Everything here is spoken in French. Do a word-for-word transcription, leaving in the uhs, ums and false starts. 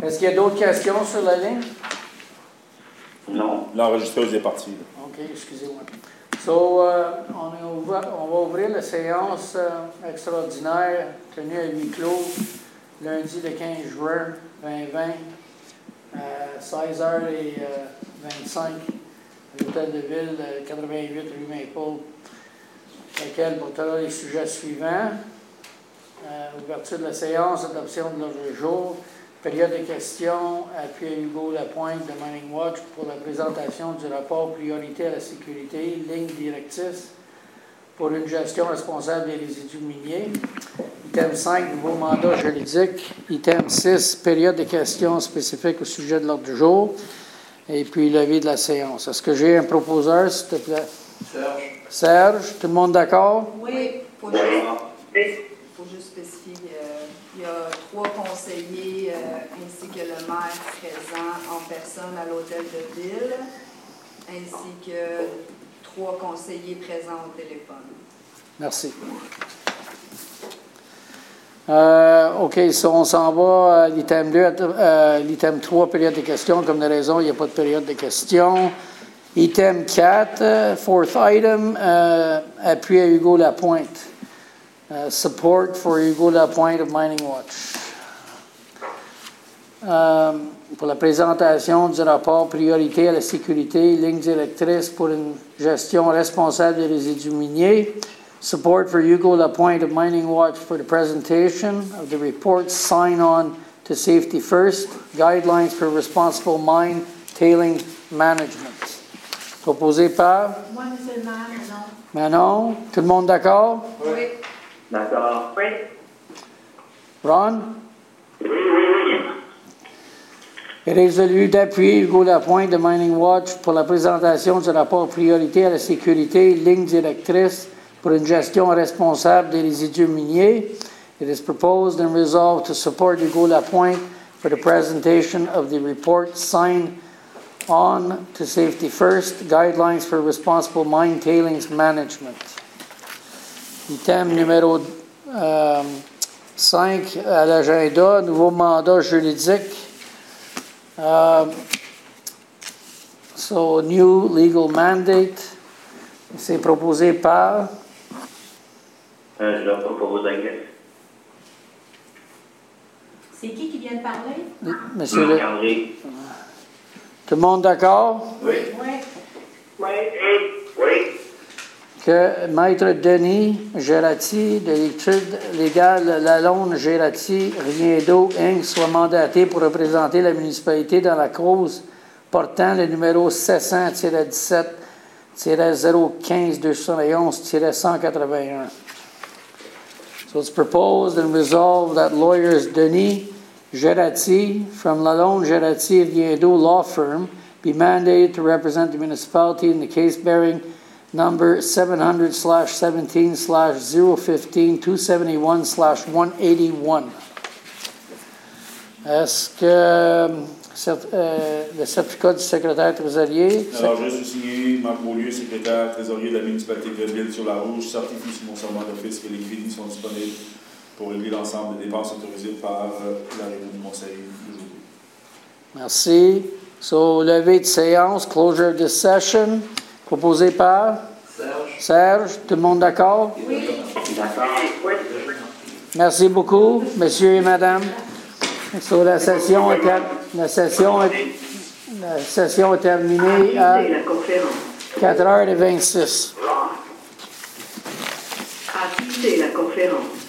Est-ce qu'il y a d'autres questions sur la ligne? Non. L'enregistreuse est partie. OK, excusez-moi. So, euh, on, est ouvert, on va ouvrir la séance euh, extraordinaire tenue à huis clos lundi le quinze juin vingt vingt à seize heures vingt-cinq à l'Hôtel de Ville, quatre-vingt-huit rue Maple, laquelle portera les sujets suivants. Euh, ouverture de la séance, adoption de l'ordre du jour, période de questions, appui à Hugo Lapointe de Mining Watch pour la présentation du rapport Priorité à la sécurité, ligne directrice pour une gestion responsable des résidus miniers. Item cinq, nouveau mandat juridique. Item six, période de questions spécifiques au sujet de l'ordre du jour. Et puis, levée de la séance. Est-ce que j'ai un proposeur, s'il te plaît? Serge. Serge, tout le monde d'accord? Oui, il faut juste, faut juste spécifier. Euh, il y a trois conseillers euh, ainsi que le maire présents en personne à l'Hôtel de Ville, ainsi que trois conseillers présents au téléphone. Merci. Euh, OK, so on s'en va à l'item deux, euh, l'item trois, période de questions. Comme de raison, il n'y a pas de période de questions. Item quatre, fourth item, euh, appui à Hugo Lapointe. Uh, support for Hugo Lapointe of Mining Watch. Um, pour la présentation du rapport Priorité à la sécurité, ligne directrice pour une gestion responsable des résidus miniers. Support for Hugo Lapointe of Mining Watch for the presentation of the report Sign On to Safety First, Guidelines for Responsible Mine Tailing Management. Proposé par? Moi, monsieur le maire, non. Manon. Tout le monde d'accord? Oui. D'accord. Oui. Ron? Oui, oui, oui. Résolu d'appuyer Hugo Lapointe de Mining Watch pour la présentation du rapport Priorité à la sécurité, ligne directrice pour une gestion responsable des résidus miniers. It is proposed and resolved to support Hugo Lapointe for the presentation of the report Sign On to Safety First, Guidelines for Responsible Mine Tailings Management. Item numéro euh, cinq à l'agenda, nouveau mandat juridique. Uh, so, new legal mandate. C'est proposé par? Euh, je leur propose Agnès. C'est qui qui vient de parler? Monsieur le... Marc-André. Tout le monde d'accord? Oui. Oui. Oui. Oui. Que Maître Denis Gérati de l'étude légale Lalonde Gérati Riendo Incorporé soit mandaté pour représenter la municipalité dans la cause portant le numéro sept cents dix-sept zéro un cinq deux cent onze cent quatre-vingt-un. So it's proposed and resolved that lawyers Denis Gérati from Lalonde Gérati Riendo Law Firm be mandated to represent the municipality in the case bearing number seven hundred slash seventeen slash zero fifteen two seventy-one slash one eighty-one. Est-ce que euh, le certificat du secrétaire trésorier? Alors, je suis signé Marc Beaulieu, secrétaire trésorier de la municipalité de Grenville sur la Rouge, certifie sur mon serment d'office que les crédits sont disponibles pour régler l'ensemble des dépenses autorisées par euh, la réunion du conseil d'aujourd'hui. Merci. So, levée de séance, closure of this session. Proposé par? Serge. Serge. Tout le monde d'accord? Oui. D'accord. Oui. Merci beaucoup, messieurs et madame. So, la session est, ter... la session est... la session est terminée à quatre heures vingt-six. Quitter la conférence.